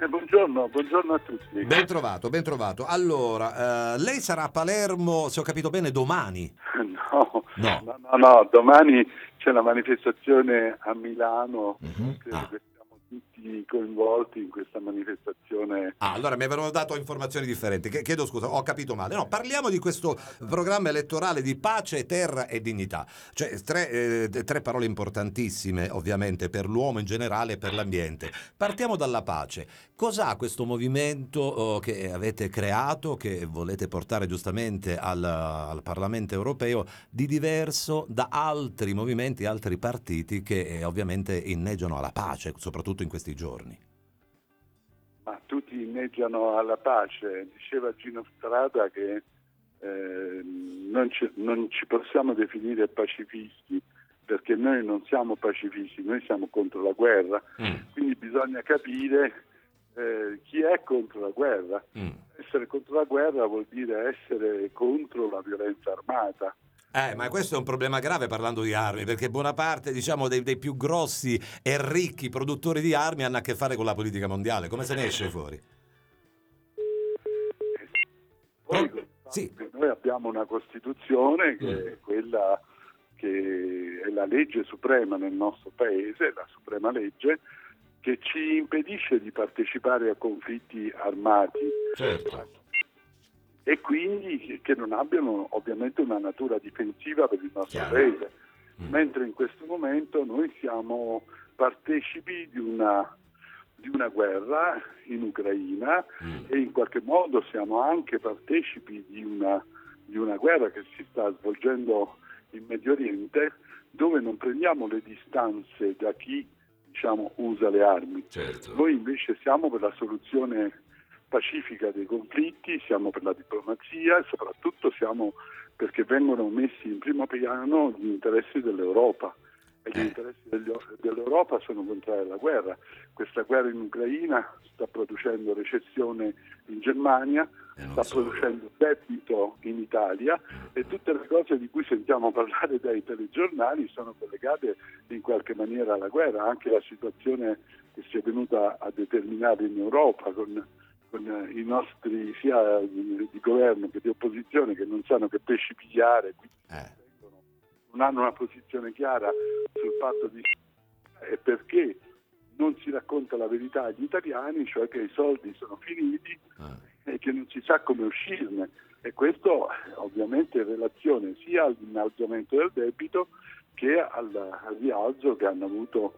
Buongiorno a tutti. Ben trovato, ben trovato. Allora, lei sarà a Palermo, se ho capito bene, domani? No, domani c'è la manifestazione a Milano, credo che siamo tutti coinvolti in questa manifestazione. Allora mi avevano dato informazioni differenti. Chiedo scusa, ho capito male. No, parliamo di questo programma elettorale di pace, terra e dignità. Cioè, tre parole importantissime, ovviamente, per l'uomo in generale e per l'ambiente. Partiamo dalla pace. Cos'ha questo movimento che avete creato, che volete portare giustamente al Parlamento europeo, di diverso da altri movimenti, altri partiti che ovviamente inneggiano alla pace, soprattutto in questi giorni? Ma tutti inneggiano alla pace. Diceva Gino Strada che non ci possiamo definire pacifisti, perché noi non siamo pacifisti, noi siamo contro la guerra. Quindi bisogna capire chi è contro la guerra. Essere contro la guerra vuol dire essere contro la violenza armata. Ma questo è un problema grave parlando di armi, perché buona parte, diciamo, dei più grossi e ricchi produttori di armi hanno a che fare con la politica mondiale. Come se ne esce fuori? Sì. Noi abbiamo una Costituzione che è quella che è la legge suprema nel nostro paese, la suprema legge, che ci impedisce di partecipare a conflitti armati. Certo. E quindi che non abbiano ovviamente una natura difensiva per il nostro paese, mentre in questo momento noi siamo partecipi di una guerra in Ucraina e in qualche modo siamo anche partecipi di una guerra che si sta svolgendo in Medio Oriente, dove non prendiamo le distanze da chi, diciamo, usa le armi. Certo. Noi invece siamo per la soluzione pacifica dei conflitti, siamo per la diplomazia e soprattutto siamo perché vengono messi in primo piano gli interessi dell'Europa, e gli interessi dell'Europa sono contrari alla guerra. Questa guerra in Ucraina sta producendo recessione in Germania, sta producendo debito in Italia, e tutte le cose di cui sentiamo parlare dai telegiornali sono collegate in qualche maniera alla guerra. Anche la situazione che si è venuta a determinare in Europa con i nostri sia di governo che di opposizione che non sanno che pesci pigliare, quindi non hanno una posizione chiara sul fatto di perché non si racconta la verità agli italiani, cioè che i soldi sono finiti e che non si sa come uscirne, e questo ovviamente in relazione sia all'innalzamento del debito che al rialzo che hanno avuto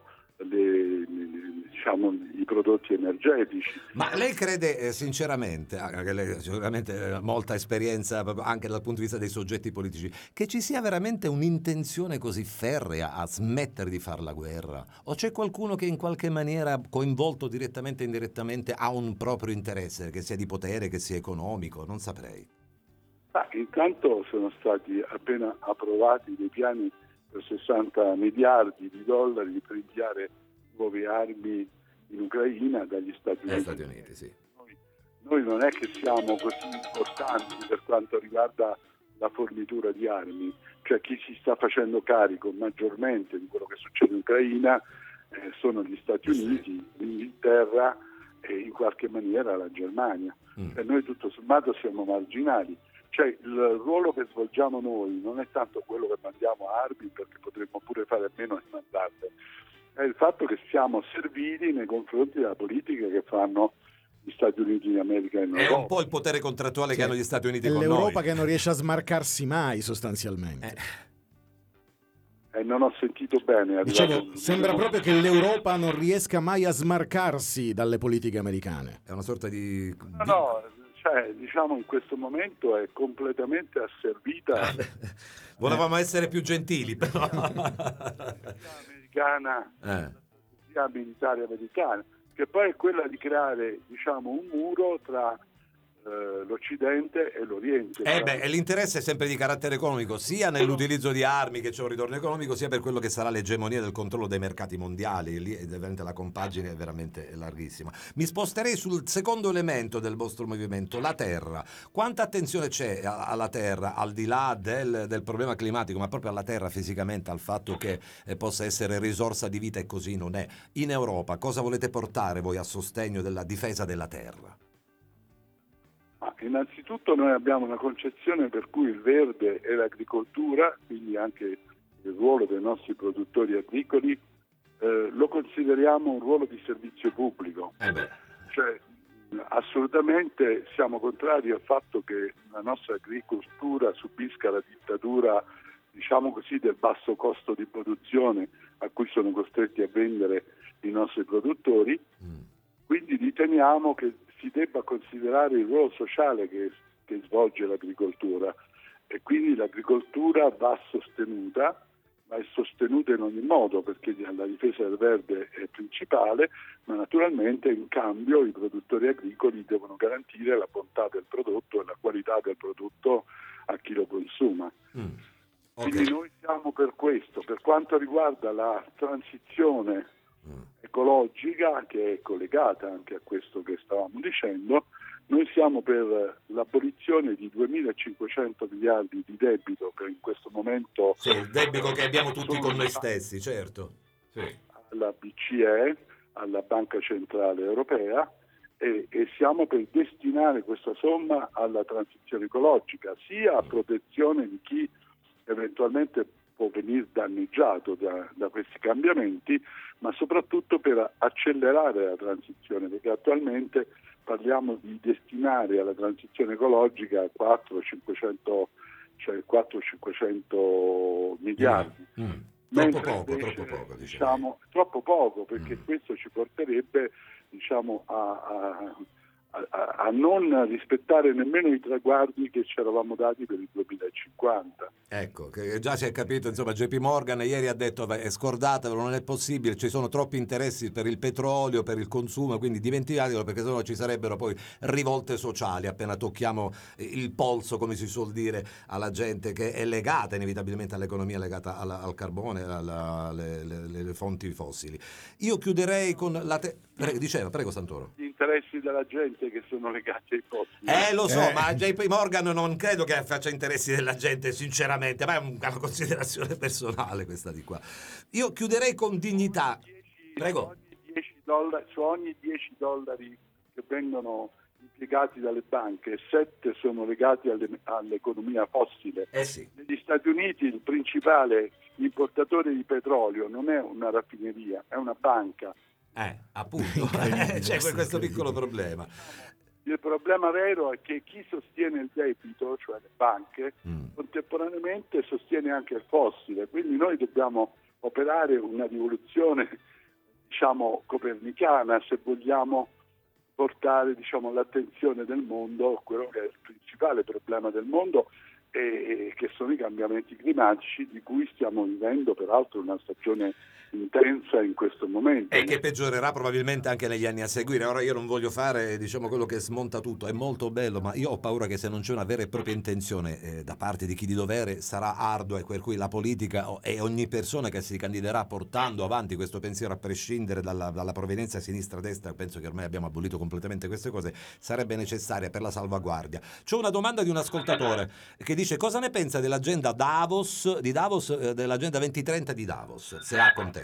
i prodotti energetici. Ma lei crede sinceramente, che lei sicuramente ha molta esperienza anche dal punto di vista dei soggetti politici, che ci sia veramente un'intenzione così ferrea a smettere di fare la guerra? O c'è qualcuno che in qualche maniera, coinvolto direttamente e indirettamente, ha un proprio interesse, che sia di potere, che sia economico? Non saprei. Intanto sono stati appena approvati dei piani per 60 miliardi di dollari per inviare nuove armi in Ucraina dagli Stati Uniti. Sì. Noi non è che siamo così importanti per quanto riguarda la fornitura di armi, cioè chi si sta facendo carico maggiormente di quello che succede in Ucraina sono gli Stati Uniti, l'Inghilterra e in qualche maniera la Germania. E noi tutto sommato siamo marginali. Cioè il ruolo che svolgiamo noi non è tanto quello che mandiamo armi, perché potremmo pure fare a meno di mandarle, è il fatto che siamo servili nei confronti della politica che fanno gli Stati Uniti d'America e l'Europa. È un po' il potere contrattuale che hanno gli Stati Uniti con noi. È l'Europa che non riesce a smarcarsi mai sostanzialmente. Non ho sentito bene. Dicevo, sembra proprio che l'Europa non riesca mai a smarcarsi dalle politiche americane. È una sorta di... Cioè, diciamo in questo momento è completamente asservita. Volevamo essere più gentili, però. Americana, sia militare americana, che poi è quella di creare, diciamo, un muro tra l'Occidente e l'Oriente. E l'interesse è sempre di carattere economico, sia nell'utilizzo di armi che c'è un ritorno economico, sia per quello che sarà l'egemonia del controllo dei mercati mondiali. Lì veramente la compagine è veramente larghissima. Mi sposterei sul secondo elemento del vostro movimento, la terra. Quanta attenzione c'è alla terra, al di là del problema climatico, ma proprio alla terra fisicamente, al fatto che possa essere risorsa di vita, e così non è. In Europa cosa volete portare voi a sostegno della difesa della terra? Innanzitutto noi abbiamo una concezione per cui il verde e l'agricoltura, quindi anche il ruolo dei nostri produttori agricoli, lo consideriamo un ruolo di servizio pubblico. Cioè, assolutamente siamo contrari al fatto che la nostra agricoltura subisca la dittatura, diciamo così, del basso costo di produzione a cui sono costretti a vendere i nostri produttori. Quindi riteniamo che si debba considerare il ruolo sociale che svolge l'agricoltura, e quindi l'agricoltura va sostenuta, ma è sostenuta in ogni modo, perché la difesa del verde è principale, ma naturalmente in cambio i produttori agricoli devono garantire la bontà del prodotto e la qualità del prodotto a chi lo consuma. Quindi noi siamo per questo. Per quanto riguarda la transizione ecologica, che è collegata anche a questo che stavamo dicendo, noi siamo per l'abolizione di 2.500 miliardi di debito che in questo momento... Sì, il debito che abbiamo tutti con noi stessi, certo. Sì. Alla BCE, alla Banca Centrale Europea, e siamo per destinare questa somma alla transizione ecologica, sia a protezione di chi eventualmente può venire danneggiato da questi cambiamenti, ma soprattutto per accelerare la transizione, perché attualmente parliamo di destinare alla transizione ecologica 400-500 miliardi. Troppo poco, diciamo. Troppo poco, perché questo ci porterebbe, diciamo, a non rispettare nemmeno i traguardi che ci eravamo dati per il 2050. Ecco, che già si è capito, insomma, JP Morgan ieri ha detto scordatevelo, non è possibile, ci sono troppi interessi per il petrolio, per il consumo, quindi dimenticatelo, perché sennò ci sarebbero poi rivolte sociali appena tocchiamo il polso, come si suol dire, alla gente che è legata inevitabilmente all'economia, legata al carbone, alle fonti fossili. Io chiuderei con la diceva, prego Santoro. Gli interessi della gente che sono legati ai fossili. Lo so, ma JP Morgan non credo che faccia interessi della gente, sinceramente, ma è una considerazione personale questa di qua. Io chiuderei con dignità. Prego. Su ogni $10 che vengono impiegati dalle banche, 7 sono legati all'economia fossile. Sì. Negli Stati Uniti il principale importatore di petrolio non è una raffineria, è una banca. Appunto, c'è questo piccolo problema. Il problema vero è che chi sostiene il debito, cioè le banche, contemporaneamente sostiene anche il fossile, quindi noi dobbiamo operare una rivoluzione, diciamo, copernicana, se vogliamo portare, diciamo, l'attenzione del mondo a quello che è il principale problema del mondo, e che sono i cambiamenti climatici, di cui stiamo vivendo peraltro una stagione intensa in questo momento. E che peggiorerà probabilmente anche negli anni a seguire. Ora io non voglio fare, diciamo, quello che smonta tutto, è molto bello, ma io ho paura che se non c'è una vera e propria intenzione da parte di chi di dovere sarà ardua, e per cui la politica e ogni persona che si candiderà portando avanti questo pensiero, a prescindere dalla provenienza sinistra-destra, penso che ormai abbiamo abolito completamente queste cose, sarebbe necessaria per la salvaguardia. C'ho una domanda di un ascoltatore che dice: cosa ne pensa dell'agenda dell'agenda 2030 di Davos, se ha contezza?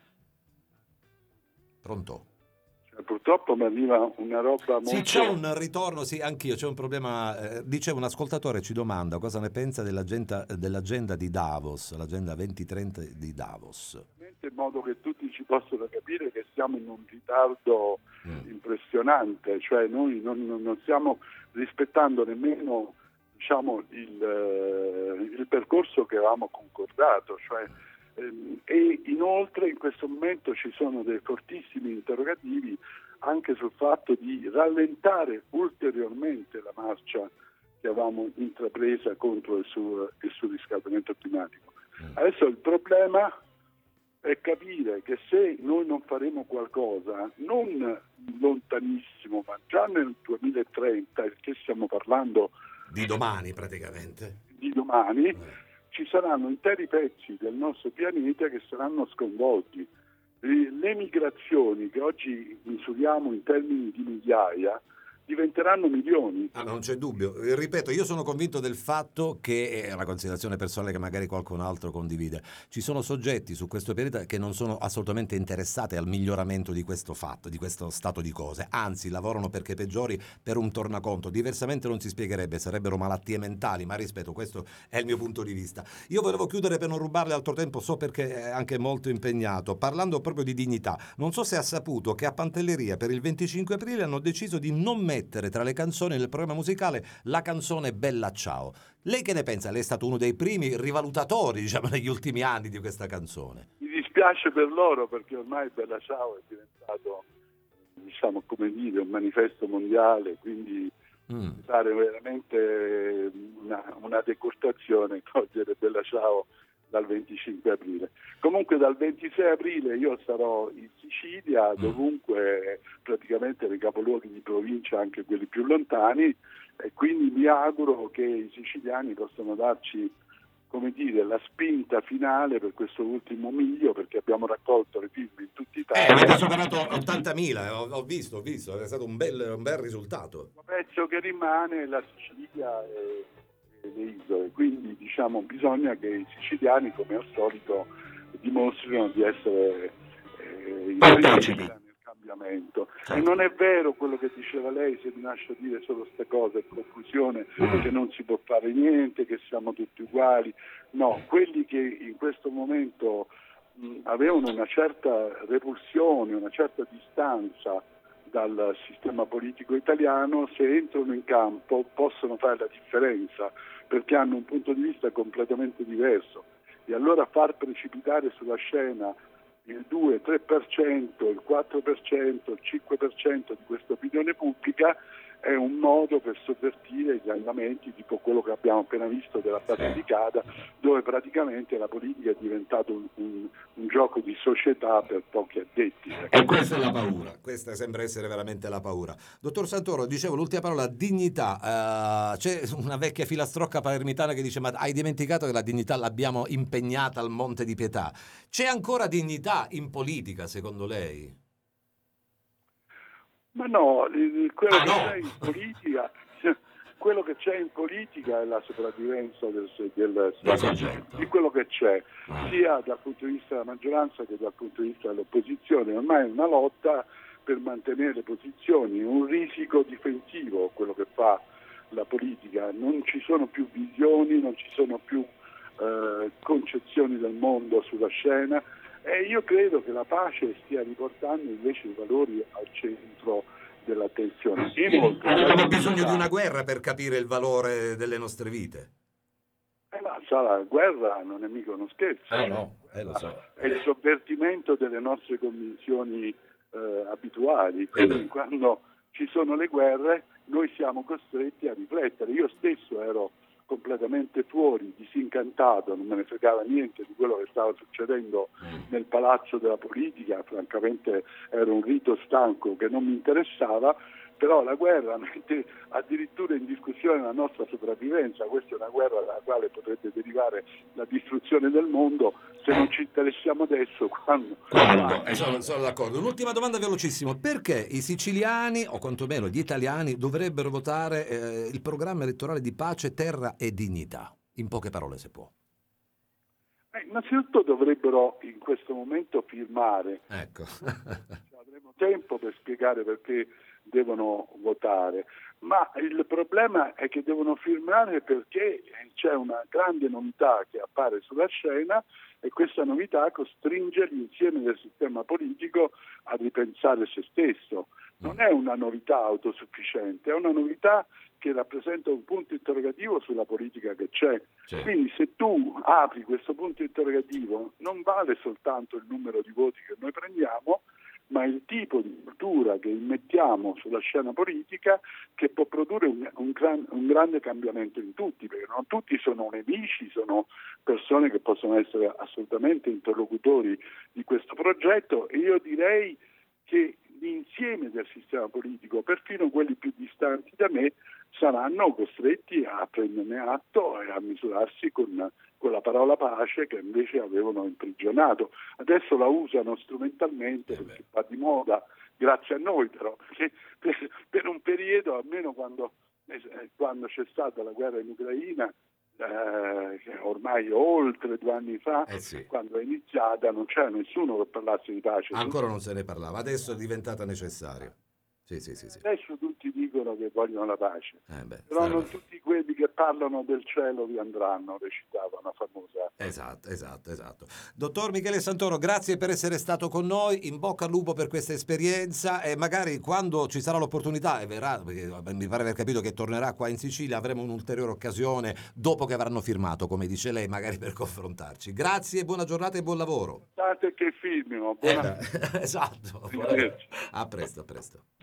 Pronto? Purtroppo mi arriva una roba molto... Sì, c'è un ritorno, sì, anch'io, c'è un problema. Dice un ascoltatore, ci domanda cosa ne pensa dell'agenda di Davos, l'agenda 2030 di Davos. In modo che tutti ci possano capire che siamo in un ritardo impressionante, cioè noi non stiamo rispettando nemmeno, diciamo, il percorso che avevamo concordato, cioè, e inoltre in questo momento ci sono dei fortissimi interrogativi anche sul fatto di rallentare ulteriormente la marcia che avevamo intrapresa contro il surriscaldamento climatico. Adesso il problema è capire che se noi non faremo qualcosa, non lontanissimo, ma già nel 2030, che stiamo parlando Di domani praticamente. di domani, ci saranno interi pezzi del nostro pianeta che saranno sconvolti. Le migrazioni che oggi misuriamo in termini di migliaia diventeranno milioni. Ah, non c'è dubbio. Ripeto, io sono convinto del fatto che, è una considerazione personale che magari qualcun altro condivide, ci sono soggetti su questo pianeta che non sono assolutamente interessati al miglioramento di questo fatto, di questo stato di cose, anzi lavorano perché peggiori per un tornaconto. Diversamente non si spiegherebbe, sarebbero malattie mentali, ma rispetto, questo è il mio punto di vista. Io volevo chiudere per non rubarle altro tempo, so perché è anche molto impegnato, parlando proprio di dignità. Non so se ha saputo che a Pantelleria per il 25 aprile hanno deciso di non mettere tra le canzoni del programma musicale la canzone Bella Ciao. Lei che ne pensa? Lei è stato uno dei primi rivalutatori, diciamo, negli ultimi anni di questa canzone. Mi dispiace per loro perché ormai Bella Ciao è diventato, diciamo, come dire, un manifesto mondiale, quindi fare veramente una decurtazione, togliere Bella Ciao dal 25 aprile. Comunque dal 26 aprile io sarò in Sicilia, dovunque, praticamente nei capoluoghi di provincia, anche quelli più lontani, e quindi mi auguro che i siciliani possano darci, come dire, la spinta finale per questo ultimo miglio, perché abbiamo raccolto le firme in tutta Italia. Avete superato 80.000, ho visto, è stato un bel risultato. Il pezzo che rimane è la Sicilia e le isole, quindi diciamo bisogna che i siciliani, come al solito, dimostrino di essere partecipi nel cambiamento. Certo. E non è vero quello che diceva lei, se mi lascia dire solo queste cose in conclusione, che non si può fare niente, che siamo tutti uguali. No, quelli che in questo momento avevano una certa repulsione, una certa distanza dal sistema politico italiano, se entrano in campo possono fare la differenza, perché hanno un punto di vista completamente diverso, e allora far precipitare sulla scena il 2-3%, il 4%, il 5% di questa opinione pubblica è un modo per sovvertire gli andamenti, tipo quello che abbiamo appena visto della Basilicata, dove praticamente la politica è diventato un gioco di società per pochi addetti. E questa è la paura, questa sembra essere veramente la paura. Dottor Santoro, dicevo l'ultima parola, dignità. C'è una vecchia filastrocca palermitana che dice: ma hai dimenticato che la dignità l'abbiamo impegnata al Monte di Pietà? C'è ancora dignità in politica, secondo lei? Ma no, quello che c'è in politica è la sopravvivenza di quello che c'è, sia dal punto di vista della maggioranza che dal punto di vista dell'opposizione. Ormai è una lotta per mantenere le posizioni, un risico difensivo quello che fa la politica. Non ci sono più visioni, non ci sono più concezioni del mondo sulla scena. E io credo che la pace stia riportando invece i valori al centro dell'attenzione. Abbiamo bisogno di una guerra per capire il valore delle nostre vite. Ma la guerra non è mica uno scherzo. Lo so. È il sovvertimento delle nostre convinzioni abituali. Quindi quando ci sono le guerre noi siamo costretti a riflettere. Io stesso ero completamente fuori, disincantato, non me ne fregava niente di quello che stava succedendo nel palazzo della politica, francamente era un rito stanco che non mi interessava, però la guerra mette addirittura in discussione la nostra sopravvivenza. Questa è una guerra dalla quale potrebbe derivare la distruzione del mondo. Se non ci interessiamo adesso, quando? Sono d'accordo. Un'ultima domanda velocissima: perché i siciliani, o quantomeno gli italiani, dovrebbero votare il programma elettorale di Pace, Terra e Dignità? In poche parole, se può. Innanzitutto dovrebbero in questo momento firmare. Ecco. Avremo tempo per spiegare perché devono votare, ma il problema è che devono firmare perché c'è una grande novità che appare sulla scena, e questa novità costringe l'insieme del sistema politico a ripensare se stesso. Non è una novità autosufficiente, è una novità che rappresenta un punto interrogativo sulla politica che c'è. Quindi se tu apri questo punto interrogativo non vale soltanto il numero di voti che noi prendiamo, ma il tipo di cultura che immettiamo sulla scena politica che può produrre un grande cambiamento in tutti, perché non tutti sono nemici, sono persone che possono essere assolutamente interlocutori di questo progetto, e io direi che l'insieme del sistema politico, perfino quelli più distanti da me, saranno costretti a prenderne atto e a misurarsi con la parola pace che invece avevano imprigionato. Adesso la usano strumentalmente perché va di moda, grazie a noi però, perché per un periodo, almeno quando c'è stata la guerra in Ucraina, ormai oltre 2 anni fa, quando è iniziata, non c'era nessuno che parlasse di pace. Ancora non se ne parlava, adesso è diventata necessario. Sì. Adesso tutti dicono che vogliono la pace, però non tutti quelli che parlano del cielo vi andranno, recitava una famosa. Esatto. Dottor Michele Santoro, grazie per essere stato con noi, in bocca al lupo per questa esperienza, e magari quando ci sarà l'opportunità, e verrà, perché mi pare aver capito che tornerà qua in Sicilia, avremo un'ulteriore occasione dopo che avranno firmato, come dice lei, magari per confrontarci. Grazie, buona giornata e buon lavoro. State che filmino. Esatto. A presto.